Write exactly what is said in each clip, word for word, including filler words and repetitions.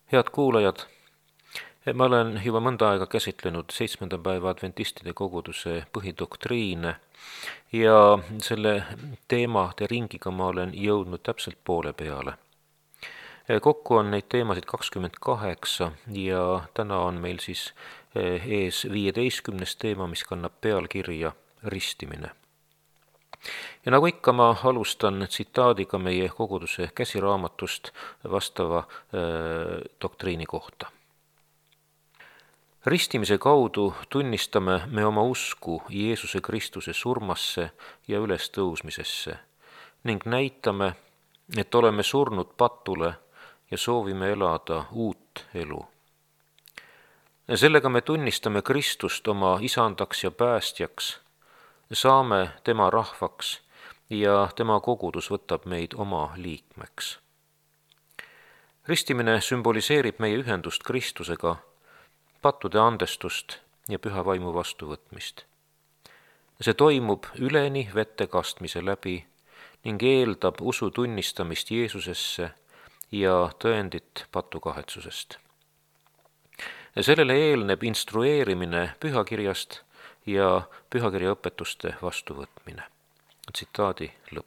Head kuulajad, ma olen juba mõnda aega käsitlenud seitsmenda päeva adventistide koguduse põhidoktriine ja selle teemade ringiga ma olen jõudnud täpselt poole peale. Kokku on neid teemasid kakskümmend kaheksa ja täna on meil siis ees viieteistkümnes teema, mis kannab pealkirja ristimine. Ja nagu ikka, ma alustan tsitaadiga meie koguduse käsiraamatust vastava äh, doktriini kohta. Ristimise kaudu tunnistame me oma usku Jeesuse Kristuse surmasse ja ülestõusmisesse ning näitame, et oleme surnud patule ja soovime elada uut elu. Sellega me tunnistame Kristust oma isandaks ja päästjaks, saame tema rahvaks ja tema kogudus võtab meid oma liikmeks. Ristimine sümboliseerib meie ühendust Kristusega, pattude andestust ja püha vaimu vastuvõtmist. See toimub üleni vette kastmise läbi ning eeldab usu tunnistamist Jeesusesse ja tõendit patukahetsusest. Sellele eelneb instrueerimine pühakirjast ja pühakirja õpetuste vastuvõtmine. Tsitaadi lõpp.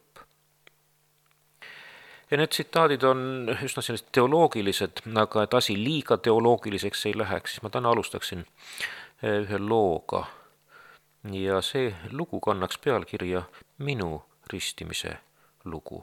Ja need tsitaadid on üsna sellised teoloogilised, aga et asi liiga teoloogiliseks ei läheks, siis ma täna alustaksin ühe looga. Ja see lugu kannaks pealkirja Minu ristimise lugu.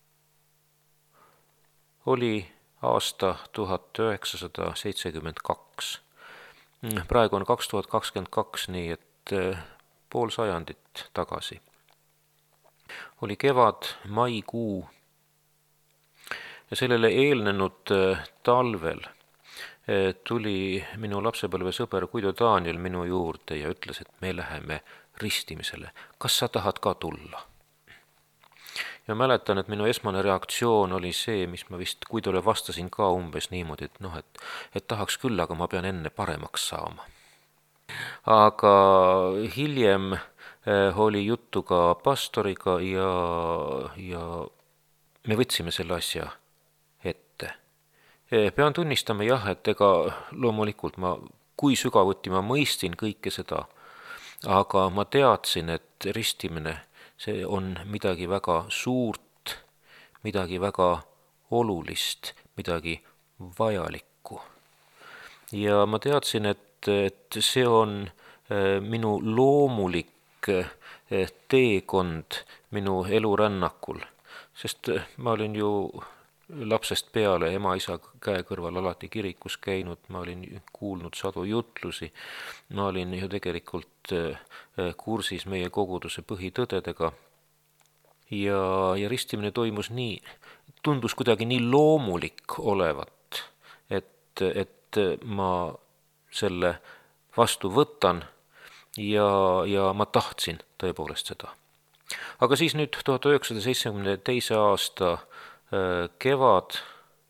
Oli aasta tuhat üheksasada seitsekümmend kaks. Praegu on kaks tuhat kakskümmend kaks, nii et pool sajandit tagasi. Oli kevad, maikuu ja sellele eelnenud talvel tuli minu lapsepõlvesõber Guido Daniel minu juurde ja ütles, et me läheme ristimisele. Kas sa tahad ka tulla? Ja mäletan, et minu esmane reaktsioon oli see, mis ma vist Guidole vastasin ka umbes niimoodi, et, noh, et, et tahaks küll, aga ma pean enne paremaks saama. Aga hiljem oli juttu ka pastoriga ja, ja me võtsime selle asja ette. Pean tunnistama jah, et ega loomulikult ma, kui sügavuti ma mõistin kõike seda, aga ma teadsin, et ristimine, see on midagi väga suurt, midagi väga olulist, midagi vajalikku. Ja ma teadsin, et, et see on minu loomulik teekond minu elurännakul, sest ma olin ju lapsest peale ema-isa käe kõrval alati kirikus käinud, ma olin kuulnud sadu jutlusi, ma olin ju tegelikult kursis meie koguduse põhitõdedega ja, ja ristimine toimus nii, tundus kuidagi nii loomulik olevat, et, et ma selle vastu võtan ja, ja ma tahtsin tõepoolest seda. Aga siis nüüd tuhat üheksasada seitsekümmend teise aasta kevad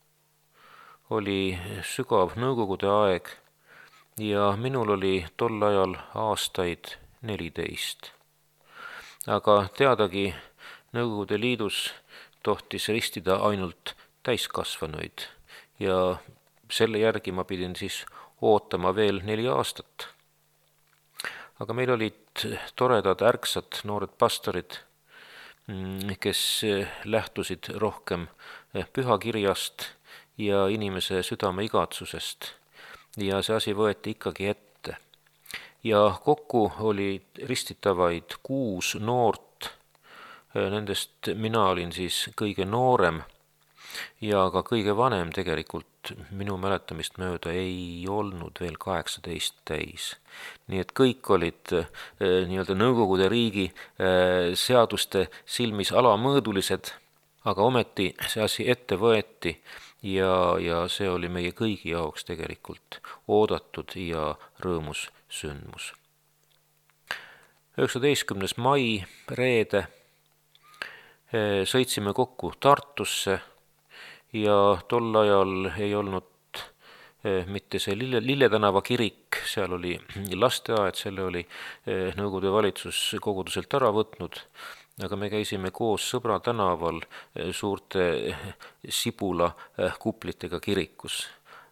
oli sügav nõukogude aeg ja minul oli tol ajal aastaid neliteist. Aga teadagi, Nõukogude Liidus tohtis ristida ainult täiskasvanuid ja selle järgi ma pidin siis ootama veel neli aastat. Aga meil olid toredad ärksad noored pastorid, kes lähtusid rohkem pühakirjast ja inimese südame igatsusest ja see asi võeti ikkagi ette. Ja kokku oli ristitavaid kuus noort, nendest mina olin siis kõige noorem ja ka kõige vanem tegelikult minu mäletamist mööda ei olnud veel kaheksateist täis. Nii et kõik olid nii-öelda Nõukogude riigi seaduste silmis alamõõdulised, aga ometi see asi ette võeti ja, ja see oli meie kõigi jaoks tegelikult oodatud ja rõõmus sündmus. üheksateistkümnes mai, reede, sõitsime kokku Tartusse ja tol ajal ei olnud mitte see Lille, Lille tänava kirik, seal oli lasteaed, selle oli Nõukogude valitsus koguduselt ära võtnud, aga me käisime koos Sõbra tänaval suurte sibula kuplitega kirikus.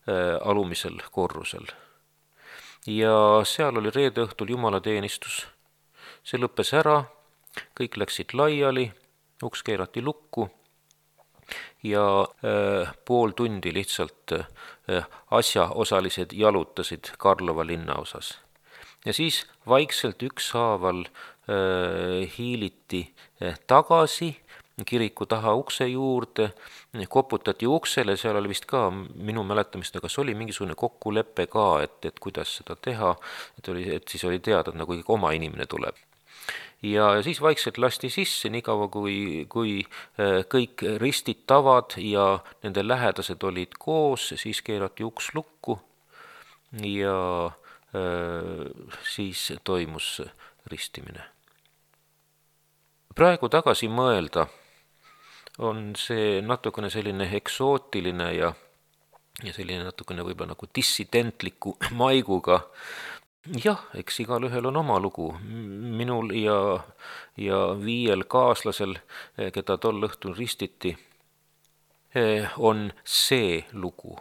alumisel korrusel. Ja seal oli reede õhtul jumalateenistus. See lõppes ära, kõik läksid laiali, uks keerati lukku ja äh, pool tundi lihtsalt äh, asjaosalised jalutasid Karlova linnaosas. Ja siis vaikselt ükshaaval äh, hiiliti äh, tagasi kiriku taha ukse juurde, koputati uksele, seal oli vist ka minu mäletamist, aga see oli mingisugune kokkulepe ka, et, et kuidas seda teha, et, oli, et siis oli teada, et nagu oma inimene tuleb. Ja siis vaikselt lasti sisse, nii kaua kui, kui kõik ristid tavad ja nende lähedased olid koos, siis keerati uks lukku ja äh, siis toimus ristimine. Praegu tagasi mõelda on see natukene selline eksootiline ja, ja selline natukene võib-olla nagu dissidentliku maiguga. Jah, eks igal ühel on oma lugu. Minul ja, ja viiel kaaslasel, keda tol õhtul ristiti, on see lugu.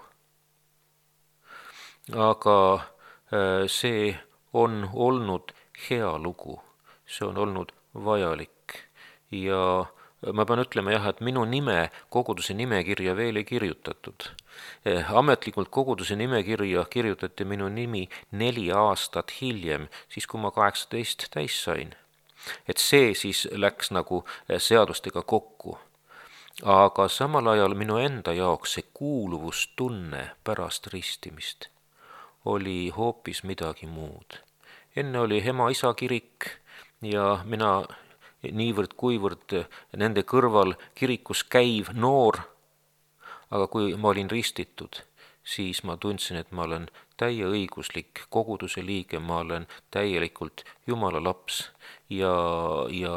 Aga see on olnud hea lugu, see on olnud vajalik ja ma pean ütlema jah, et minu nime koguduse nimekirja veel ei kirjutatud. Ametlikult koguduse nimekirja kirjutati minu nimi neli aastat hiljem, siis kui ma kaheksateist täis sain. Et see siis läks nagu seadustega kokku. Aga samal ajal minu enda jaoks see kuuluvustunne pärast ristimist oli hoopis midagi muud. Enne oli ema-isa kirik ja mina niivõrd kuivõrd nende kõrval kirikus käiv noor, aga kui ma olin ristitud, siis ma tundsin, et ma olen täieõiguslik koguduse liige, ma olen täielikult Jumala laps ja, ja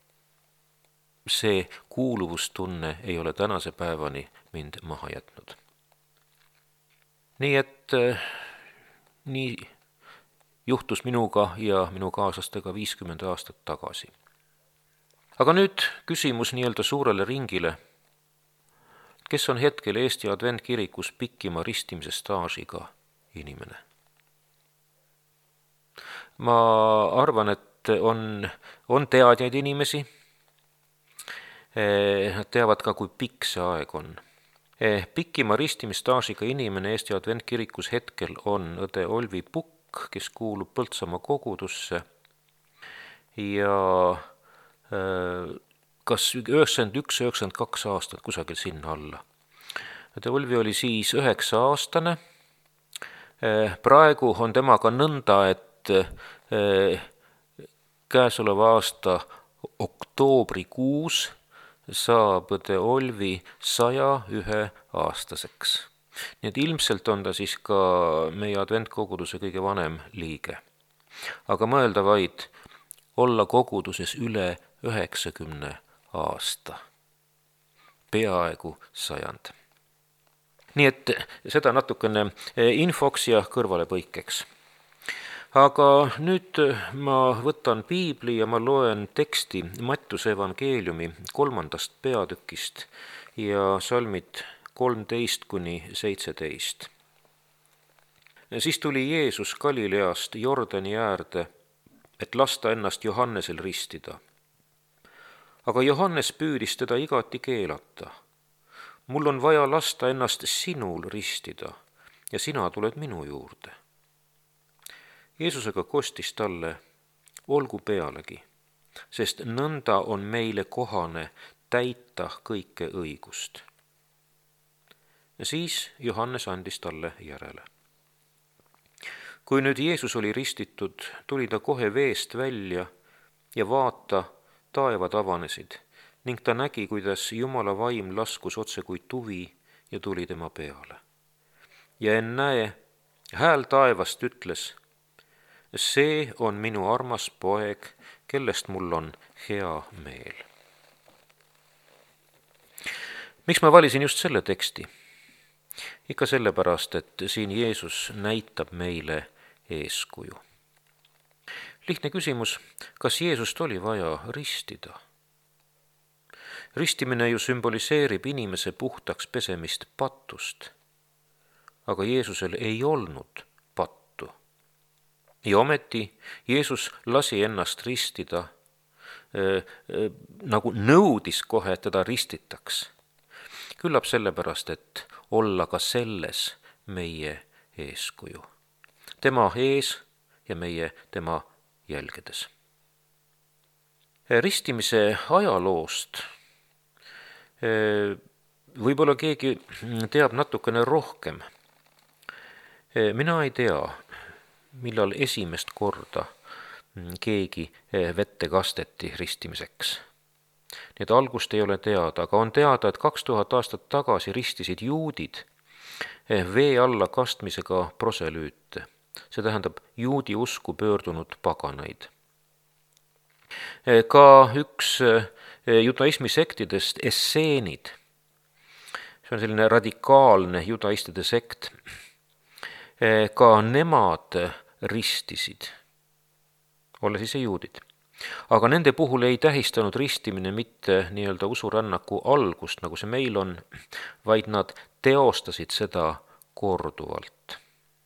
see kuuluvustunne ei ole tänase päevani mind maha jätnud. Nii et nii juhtus minuga ja minu kaaslastega viiskümmend aastat tagasi. Aga nüüd küsimus nii-öelda suurele ringile. Kes on hetkel Eesti Adventkirikus pikima ristimise staažiga inimene? Ma arvan, et on, on teadjaid inimesi. Nad teavad ka, kui pikk see aeg on. Pikima ristimisstaažiga inimene Eesti Adventkirikus hetkel on õde Olvi Pukk, kes kuulub Põltsamaa kogudusse ja kas üheksakümmend üks üheksakümmend kaks aastat kusagil sinna alla. Olvi oli siis üheksa aastane. Praegu on temaga nõnda, et käesoleva aasta oktoobrikuus saab õde Olvi saja ühe aastaseks. Nii et ilmselt on ta siis ka meie adventkoguduse kõige vanem liige. Aga mõelda vaid olla koguduses üle üheksakümne aasta. Peaaegu sajand. Nii et seda natukene infoks ja kõrvale põikeks. Aga nüüd ma võtan piibli ja ma loen teksti Mattuse evangeeliumi kolmandast peatükist ja salmid kolmteist kuni seitseteist. Siis tuli Jeesus Galileast Jordani äärde, et lasta ennast Johannesel ristida. Aga Johannes püüdis teda igati keelata. Mul on vaja lasta ennast sinul ristida ja sina tuled minu juurde. Jeesusega kostis talle, olgu pealegi, sest nõnda on meile kohane täita kõike õigust. Ja siis Johannes andis talle järele. Kui nüüd Jeesus oli ristitud, tuli ta kohe veest välja ja vaata, taevad avanesid ning ta nägi, kuidas Jumala vaim laskus otse kui tuvi ja tuli tema peale. Ja ennäe, hääl taevast ütles, see on minu armas poeg, kellest mul on hea meel. Miks ma valisin just selle teksti? Ikka sellepärast, et siin Jeesus näitab meile eeskuju. Lihtne küsimus, kas Jeesust oli vaja ristida? Ristimine ju sümboliseerib inimese puhtaks pesemist patust. aga Jeesusel ei olnud pattu. Ja ometi Jeesus lasi ennast ristida, äh, äh, nagu nõudis kohe, et teda ristitaks. Küllap sellepärast, et olla ka selles meie eeskuju. Tema ees ja meie tema jälgedes. Ristimise ajaloost võib-olla keegi teab natukene rohkem. Mina ei tea, millal esimest korda keegi vette kasteti ristimiseks. Nii et algust ei ole teada, aga on teada, et kaks tuhat aastat tagasi ristisid juudid vee alla kastmisega proselüüte. See tähendab juudi usku pöördunud paganaid. Ka üks judaismi sektidest, esseenid, see on selline radikaalne judaistide sekt, ka nemad ristisid, olles ise juudid. Aga nende puhul ei tähistanud ristimine mitte nii-öelda usurännaku algust, nagu see meil on, vaid nad teostasid seda korduvalt.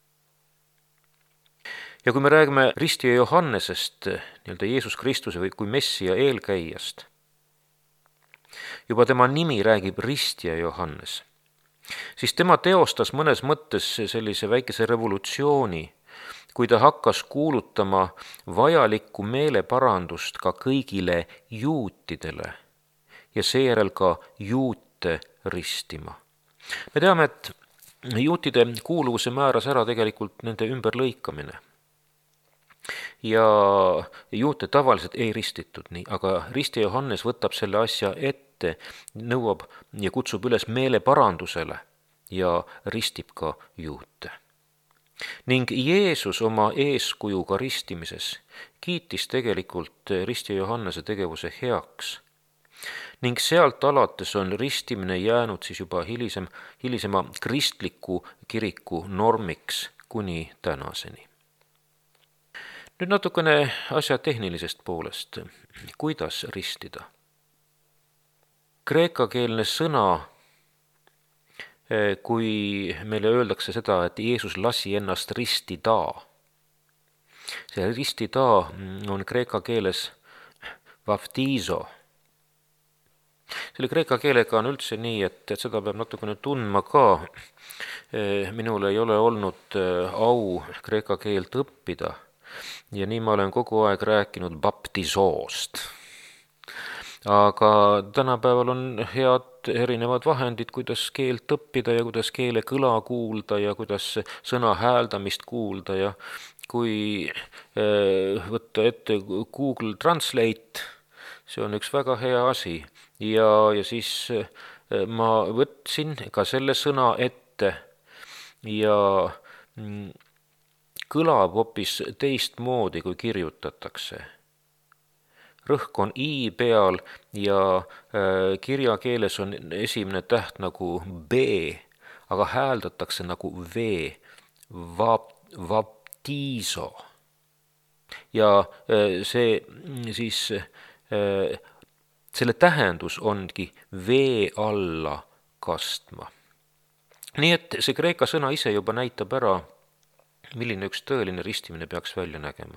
Ja kui me räägime ristija Johannesest, nii-öelda Jeesus Kristuse või kui Messia eelkäijast, juba tema nimi räägib ristija Johannes, siis tema teostas mõnes mõttes sellise väikese revolutsiooni, kui ta hakkas kuulutama vajalikku meeleparandust ka kõigile juutidele ja seejärel ka juute ristima. Me teame, et juutide kuuluvuse määras ära tegelikult nende ümberlõikamine. Ja juute tavaliselt ei ristitud nii, aga ristija Johannes võtab selle asja ette, nõuab ja kutsub üles meeleparandusele ja ristib ka juute. Ning Jeesus oma eeskujuga ristimises kiitis tegelikult ristija Johannese tegevuse heaks. Ning sealt alates on ristimine jäänud siis juba hilisem, hilisema kristliku kiriku normiks kuni tänaseni. Nüüd natukene asja tehnilisest poolest. Kuidas ristida? Kreekakeelne sõna, kui meile öeldakse seda, et Jeesus lasi ennast ristida. See ristida on kreeka keeles vaftizo. Selle kreeka keelega on üldse nii, et, et seda peab natukene tundma ka. Minul ei ole olnud au kreeka keelt õppida. Ja nii ma olen kogu aeg rääkinud baptisoost. Aga tänapäeval on head erinevad vahendid, kuidas keelt õppida ja kuidas keele kõla kuulda ja kuidas sõna hääldamist kuulda. Ja kui võtta ette Google Translate, see on üks väga hea asi. Ja, ja siis ma võtsin ka selle sõna ette ja kõlab hoopis teistmoodi, kui kirjutatakse. Rõhk on i peal ja kirjakeeles on esimene täht nagu b, aga hääldatakse nagu v, vaptiiso. Ja see siis, selle tähendus ongi vee alla kastma. Nii et see kreeka sõna ise juba näitab ära, milline üks tõeline ristimine peaks välja nägema.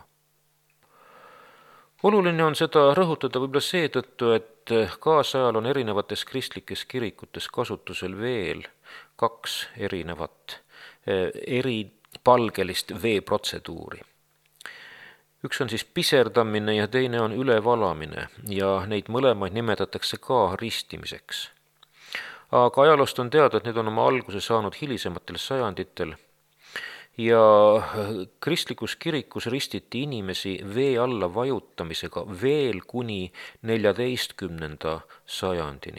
Oluline on seda rõhutada võib-olla seetõttu, et kaasajal on erinevates kristlikes kirikutes kasutusel veel kaks erinevat eripalgelist veeprotseduuri. Üks on siis piserdamine ja teine on ülevalamine ja neid mõlemaid nimetatakse ka ristimiseks. Aga ajaloost on teada, et need on oma alguse saanud hilisematel sajanditel. Ja kristlikus kirikus ristiti inimesi vee alla vajutamisega veel kuni neljateistkümnenda sajandini.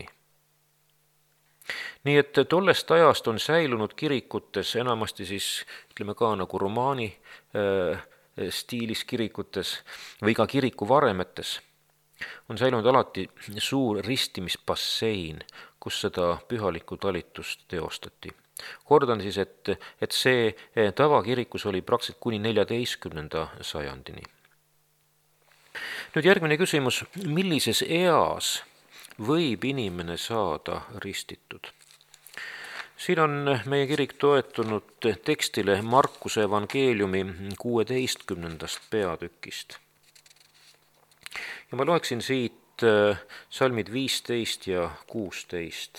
Nii et tollest ajast on säilunud kirikutes enamasti siis, ütleme ka nagu romaani äh, stiilis kirikutes või ka kiriku varemetes, on säilunud alati suur ristimisbassein, kus seda pühalikku talitust teostati. Kordan siis, et, et see tavakirikus oli praktiliselt kuni neljateistkümnenda sajandini. Nüüd järgmine küsimus, millises eas võib inimene saada ristitud? siin on meie kirik toetunud tekstile Markuse evangeeliumi kuueteistkümnendast peatükist. Ja ma loeksin siit salmid viisteist ja kuusteist.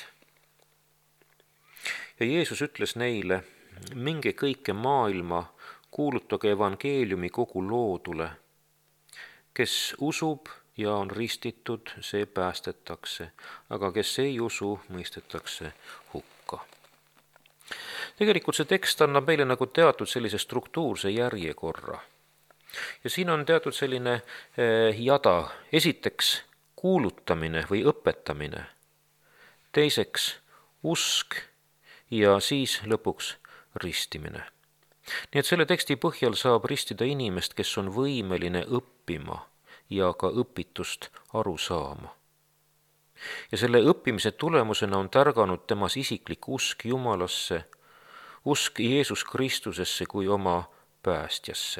Ja Jeesus ütles neile, minge kõike maailma, kuulutage evangeeliumi kogu loodule. Kes usub ja on ristitud, see päästetakse, aga kes ei usu, mõistetakse hukka. Tegelikult see tekst annab meile nagu teatud sellise struktuurse järjekorra. Ja siin on teatud selline jada. Esiteks kuulutamine või õpetamine. Teiseks usk ja siis lõpuks ristimine. Nii et selle teksti põhjal saab ristida inimest, kes on võimeline õppima ja ka õpitust aru saama. Ja selle õppimise tulemusena on tärganud temas isiklik usk Jumalasse, usk Jeesus Kristusesse kui oma päästjasse.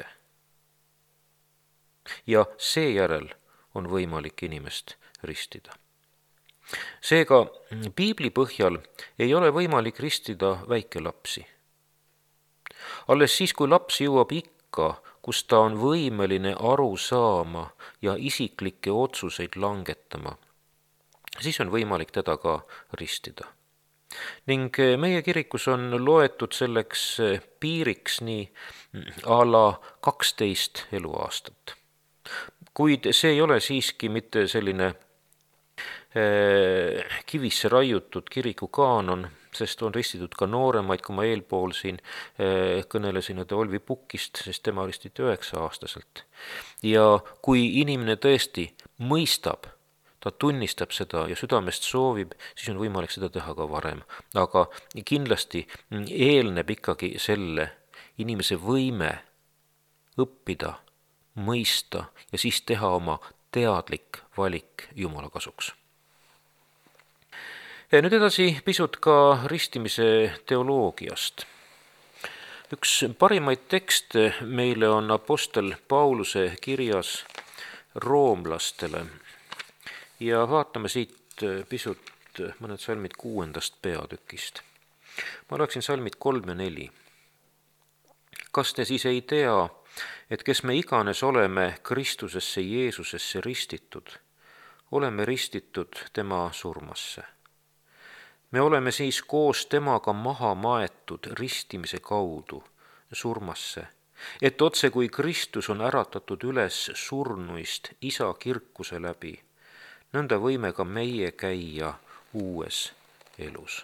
Ja seejärel on võimalik inimest ristida. Seega piibli põhjal ei ole võimalik ristida väikelapsi. Alles siis, kui laps jõuab ikka, kus ta on võimeline aru saama ja isiklikke otsuseid langetama, siis on võimalik teda ka ristida. Ning meie kirikus on loetud selleks piiriks nii a la kaksteist eluaastat. Kuid see ei ole siiski mitte selline kivisse raiutud kiriku kaanon, sest on ristitud ka nooremaid, kui ma eelpool siin kõnelesin Olvi Pukkist, sest tema ristiti üheksa aastaselt. Ja kui inimene tõesti mõistab, ta tunnistab seda ja südamest soovib, siis on võimalik seda teha ka varem. Aga kindlasti eelneb ikkagi selle inimese võime õppida, mõista ja siis teha oma teadlik valik Jumala kasuks. Nüüd edasi pisut ka ristimise teoloogiast. Üks parimaid tekste meile on apostel Pauluse kirjas roomlastele ja vaatame siit pisut mõned salmid kuuendast peatükist. Ma loeksin salmid kolm ja neli. Kas te siis ei tea, et kes me iganes oleme Kristusesse Jeesusesse ristitud, oleme ristitud tema surmasse. Me oleme siis koos temaga maha maetud ristimise kaudu surmasse, et otse kui Kristus on äratatud üles surnuist isa kirkuse läbi, nõnda võime ka meie käia uues elus.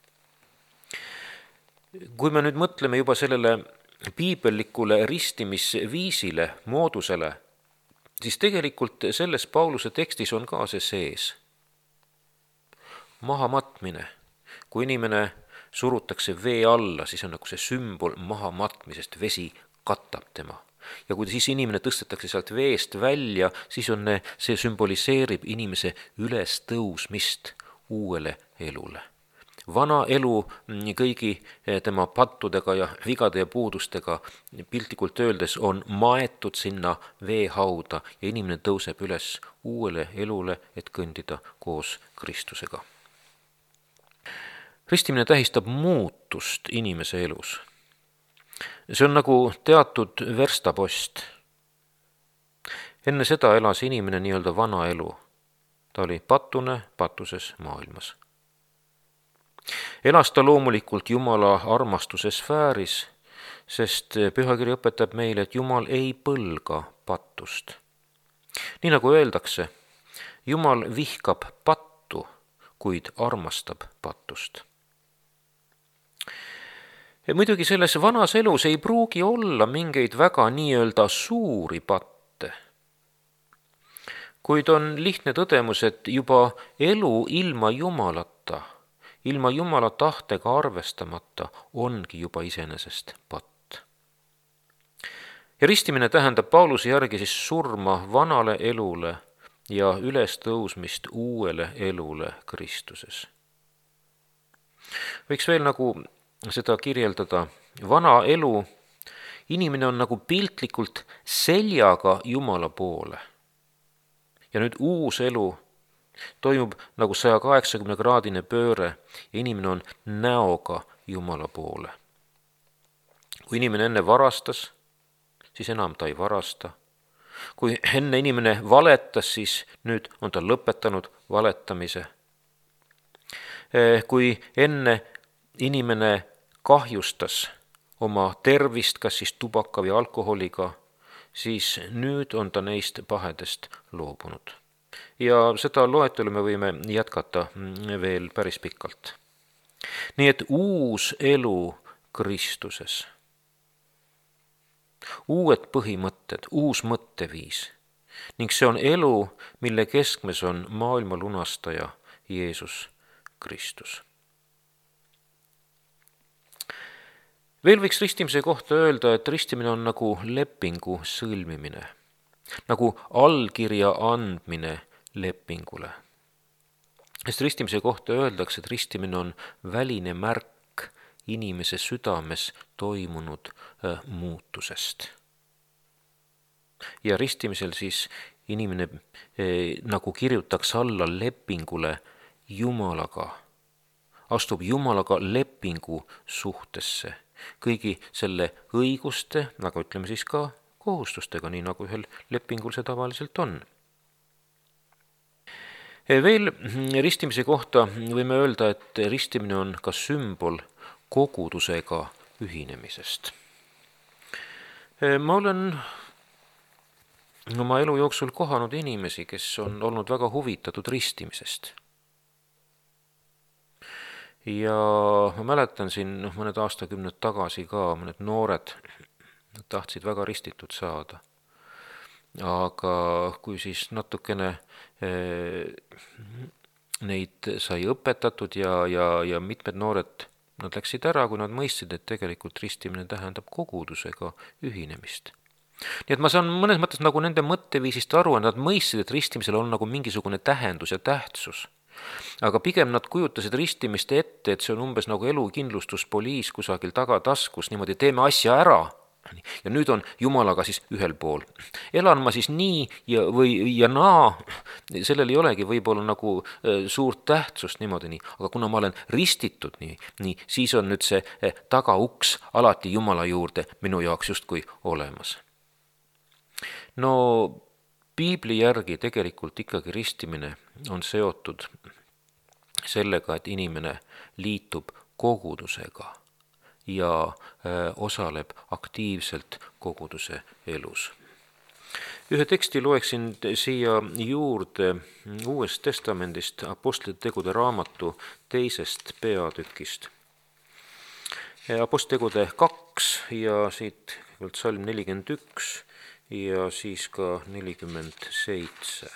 Kui me nüüd mõtleme juba sellele piibellikule ristimisviisile, moodusele, siis tegelikult selles Pauluse tekstis on ka see sees. Mahamatmine. Kui inimene surutakse vee alla, siis on nagu see sümbol mahamatmisest, vesi katab tema. Ja kui siis inimene tõstetakse sealt veest välja, siis on see sümboliseerib inimese üles tõusmist uuele elule. Vana elu kõigi tema pattudega ja vigade ja puudustega piltlikult öeldes on maetud sinna veehauda ja inimene tõuseb üles uuele elule, et kõndida koos Kristusega. Ristimine tähistab muutust inimese elus. See on nagu teatud verstapost. Enne seda elas inimene nii-öelda vana elu. Ta oli patune patuses maailmas. Elas ta loomulikult Jumala armastuse sfääris, sest pühakiri õpetab meile, et Jumal ei põlga pattust. Nii nagu öeldakse, Jumal vihkab pattu, kuid armastab pattust. Ja muidugi selles vanas elus ei pruugi olla mingeid väga nii-öelda suuri patte, kuid on lihtne tõdemus, et juba elu ilma Jumalata, ilma Jumala tahtega arvestamata ongi juba iseenesest patt. Ja ristimine tähendab Pauluse järgi siis surma vanale elule ja üles tõusmist uuele elule Kristuses. Võiks veel nagu seda kirjeldada. Vana elu, inimene on nagu piltlikult seljaga Jumala poole. Ja nüüd uus elu Toimub nagu saja kaheksakümne kraadine pööre ja inimene on näoga Jumala poole. Kui inimene enne varastas, siis enam ta ei varasta. Kui enne inimene valetas, siis nüüd on ta lõpetanud valetamise. Kui enne inimene kahjustas oma tervist, kas siis tubaka või alkoholiga, siis nüüd on ta neist pahedest loobunud. Ja seda loetelu me võime jätkata veel päris pikalt. Nii et uus elu Kristuses, uued põhimõtted, uus mõtteviis ning see on elu, mille keskmes on maailma lunastaja Jeesus Kristus. Veel võiks ristimise kohta öelda, et ristimine on nagu lepingu sõlmimine, nagu allkirja andmine lepingule. Sest ristimise kohta öeldakse, et ristimine on väline märk inimese südames toimunud äh, muutusest. Ja ristimisel siis inimene eh, nagu kirjutaks alla lepingule Jumalaga, astub Jumalaga lepingu suhtesse, kõigi selle õiguste, nagu ütleme siis ka kohustustega, nii nagu ühel lepingul see tavaliselt on. Veel ristimise kohta võime öelda, et ristimine on ka sümbol kogudusega ühinemisest. Ma olen oma elu jooksul kohanud inimesi, kes on olnud väga huvitatud ristimisest. Ja ma mäletan siin noh, mõned aastakümned tagasi ka mõned noored tahtsid väga ristitud saada. Aga kui siis natukene eh, neid sai õpetatud ja, ja, ja mitmed noored, nad läksid ära, kui nad mõistsid, et tegelikult ristimine tähendab kogudusega ühinemist. Nii et ma saan mõnes mõttes nagu nende mõtteviisist aru, et nad mõistsid, et ristimisel on nagu mingisugune tähendus ja tähtsus. Aga pigem nad kujutasid ristimist ette, et see on umbes nagu elukindlustuspoliis kusagil tagataskus, niimoodi teeme asja ära ja nüüd on Jumalaga siis ühel pool. Elan ma siis nii ja, või, ja naa, sellel ei olegi võib-olla nagu suurt tähtsust niimoodi nii, aga kuna ma olen ristitud nii, nii, siis on nüüd see tagauks alati Jumala juurde minu jaoks justkui olemas. No piibli järgi tegelikult ikkagi ristimine on seotud sellega, et inimene liitub kogudusega ja osaleb aktiivselt koguduse elus. Ühe teksti loeksin siia juurde Uuest Testamendist Apostlite tegude raamatu teisest peatükist. Apostlite tegude kaks ja siit salm nelikümmend üks ja siis ka nelikümmend seitse.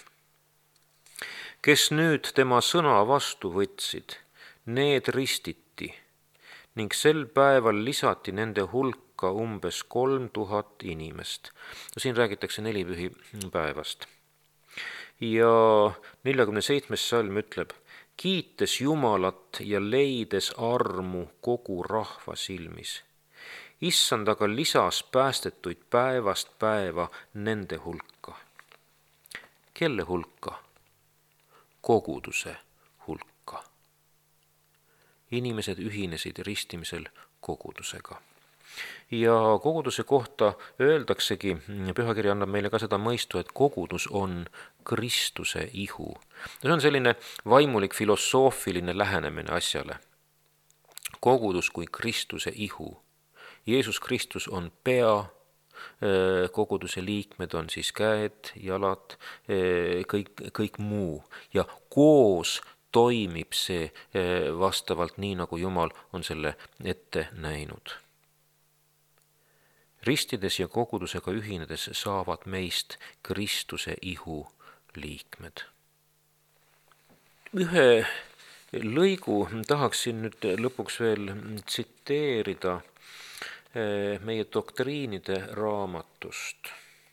Kes nüüd tema sõna vastu võtsid, need ristiti ning sel päeval lisati nende hulka umbes kolm tuhat inimest. No, siin räägitakse nelipühi päevast. Ja neljakümne seitsmes salm ütleb, kiites Jumalat ja leides armu kogu rahva silmis. Issand aga lisas päästetuid päevast päeva nende hulka. Kelle hulka? Koguduse hulka. Inimesed ühinesid ristimisel kogudusega. Ja koguduse kohta öeldaksegi, pühakiri annab meile ka seda mõistu, et kogudus on Kristuse ihu. See on selline vaimulik filosoofiline lähenemine asjale. Kogudus kui Kristuse ihu. Jeesus Kristus on pea, koguduse liikmed on siis käed, jalad, kõik, kõik muu ja koos toimib see vastavalt nii, nagu Jumal on selle ette näinud. Ristides ja kogudusega ühinedes saavad meist Kristuse ihu liikmed. Ühe lõigu tahaksin nüüd lõpuks veel tsiteerida meie doktriinide raamatust.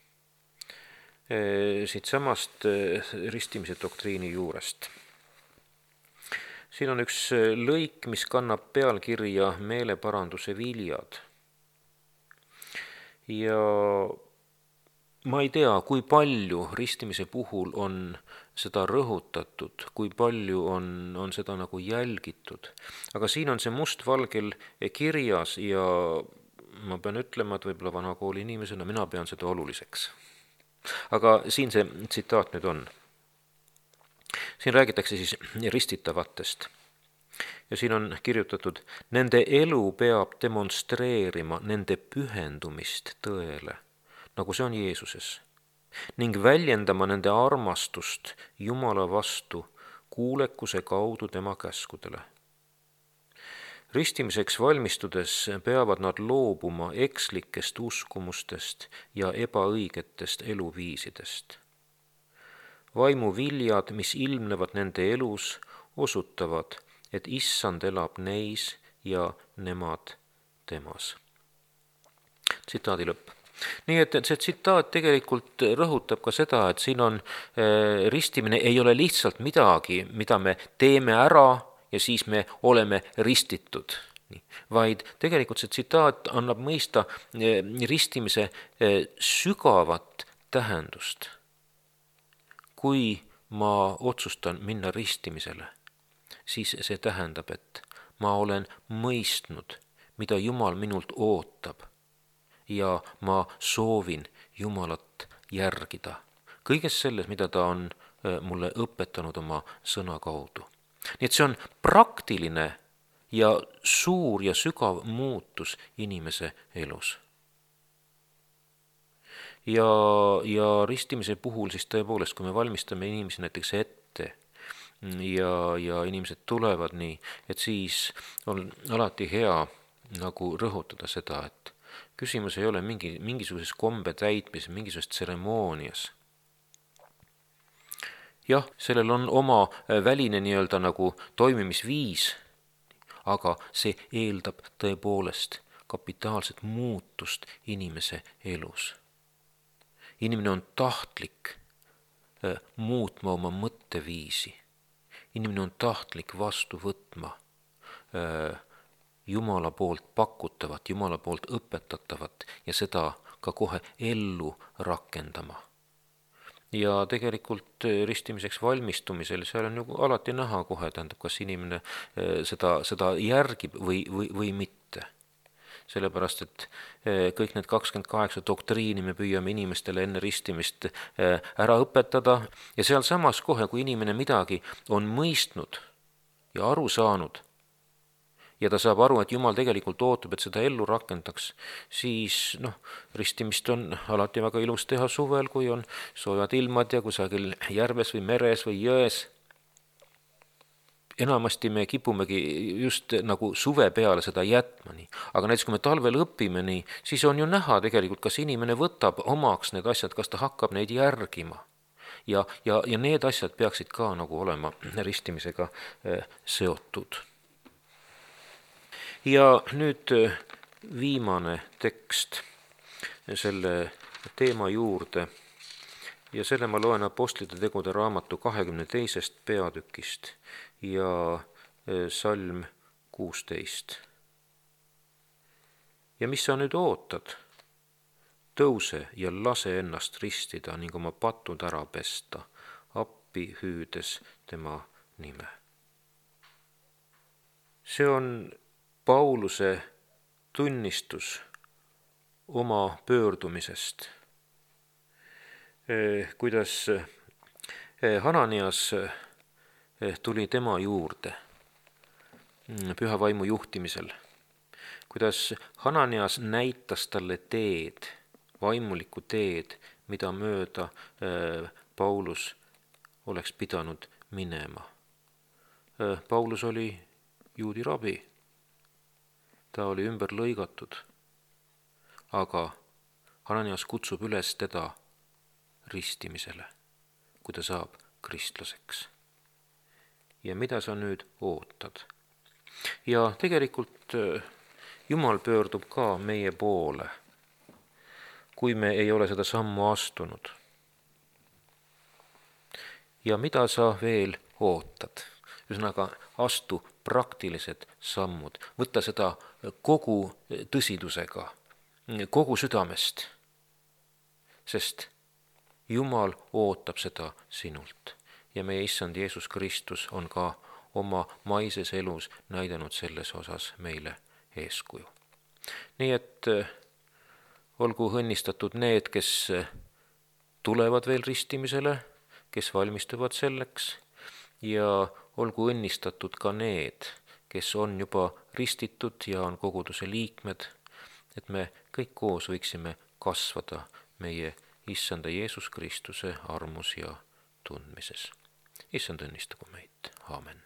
Siit samast ristimise doktriini juurest. Siin on üks lõik, mis kannab pealkirja meeleparanduse viljad. Ja ma ei tea, kui palju ristimise puhul on seda rõhutatud, kui palju on, on seda nagu jälgitud, aga siin on see mustvalgel kirjas ja ma pean ütlema, et võib-olla vanakooli inimesena mina pean seda oluliseks. Aga siin see tsitaat nüüd on. Siin räägitakse siis ristitavatest. Ja siin on kirjutatud, nende elu peab demonstreerima nende pühendumist tõele, nagu see on Jeesuses, ning väljendama nende armastust Jumala vastu kuulekuse kaudu tema käskudele. Ristimiseks valmistudes peavad nad loobuma ekslikest uskumustest ja ebaõigetest eluviisidest. Vaimu viljad, mis ilmnevad nende elus, osutavad, et Issand elab neis ja nemad temas. Tsitaadi lõpp. Nii et see tsitaat tegelikult rõhutab ka seda, et siin on äh, ristimine ei ole lihtsalt midagi, mida me teeme ära ja siis me oleme ristitud. Nii. Vaid tegelikult see tsitaat annab mõista äh, ristimise äh, sügavat tähendust. Kui ma otsustan minna ristimisele, siis see tähendab, et ma olen mõistnud, mida Jumal minult ootab ja ma soovin Jumalat järgida. Kõiges selles, mida ta on mulle õpetanud oma sõna kaudu. Nii et see on praktiline ja suur ja sügav muutus inimese elus. Ja, ja ristimise puhul siis tõepoolest, kui me valmistame inimesi näiteks ette ja, ja inimesed tulevad nii, et siis on alati hea nagu rõhutada seda, et küsimus ei ole mingi, mingisuguses kombe täitmises, mingisuguses tseremoonias. Jah, sellel on oma väline nii-öelda nagu toimimisviis, aga see eeldab tõepoolest kapitaalset muutust inimese elus. Inimene on tahtlik muutma oma mõtteviisi. Inimene on tahtlik vastu võtma Jumala poolt pakutavat, Jumala poolt õpetatavat ja seda ka kohe ellu rakendama. Ja tegelikult ristimiseks valmistumisel seal on ju alati näha kohe, tähendab, kas inimene seda, seda järgib või, või, või mitte. Sellepärast, et kõik need kakskümmend kaheksa doktriini me püüame inimestele enne ristimist ära õpetada ja seal samas kohe, kui inimene midagi on mõistnud ja aru saanud ja ta saab aru, et Jumal tegelikult ootab, et seda ellu rakendaks, siis noh, ristimist on alati väga ilus teha suvel, kui on soovad ilmad ja kusagil järves või meres või jões. Enamasti me kipumegi just nagu suve peale seda jätma nii. Aga näiteks kui me talvel õpime nii, siis on ju näha tegelikult, kas inimene võtab omaks need asjad, kas ta hakkab neid järgima. Ja, ja, ja need asjad peaksid ka nagu olema ristimisega seotud. Ja nüüd viimane tekst selle teema juurde. Ja selle ma loen Apostlite tegude raamatu kahekümne teisest peatükist ja salm kuusteist. Ja mis sa nüüd ootad? Tõuse ja lase ennast ristida ning oma patud ära pesta, appi hüüdes tema nime. See on Pauluse tunnistus oma pöördumisest. Kuidas Hananias tuli tema juurde püha vaimu juhtimisel. Kuidas Hananias näitas talle teed, vaimulikku teed, mida mööda Paulus oleks pidanud minema. Paulus oli juudi rabi. Ta oli ümber lõigatud. Aga Hananias kutsub üles teda ristimisele, kui ta saab kristlaseks. Ja mida sa nüüd ootad? Ja tegelikult Jumal pöördub ka meie poole, kui me ei ole seda sammu astunud. Ja mida sa veel ootad? Ühesõnaga, astu praktilised sammud, võtta seda kogu tõsidusega, kogu südamest, sest Jumal ootab seda sinult ja meie issand Jeesus Kristus on ka oma maises elus näidanud selles osas meile eeskuju. Nii et olgu õnnistatud need, kes tulevad veel ristimisele, kes valmistuvad selleks, ja olgu õnnistatud ka need, kes on juba ristitud ja on koguduse liikmed, et me kõik koos võiksime kasvada meie issanda Jeesus Kristuse armus ja tundmises. Issand õnnistagu meid. Aamen.